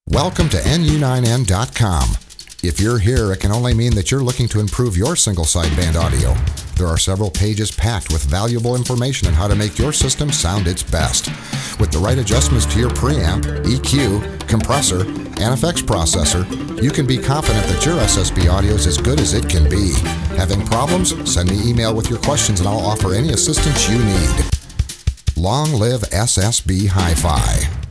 Welcome to NU9N.com. If you're here, it can only mean that you're looking to improve your single sideband audio. There are several pages packed with valuable information on how to make your system sound its best. With the right adjustments to your preamp, EQ, compressor, and effects processor, you can be confident that your SSB audio is as good as it can be. Having problems? Send me email with your questions and I'll offer any assistance you need. Long live SSB Hi-Fi.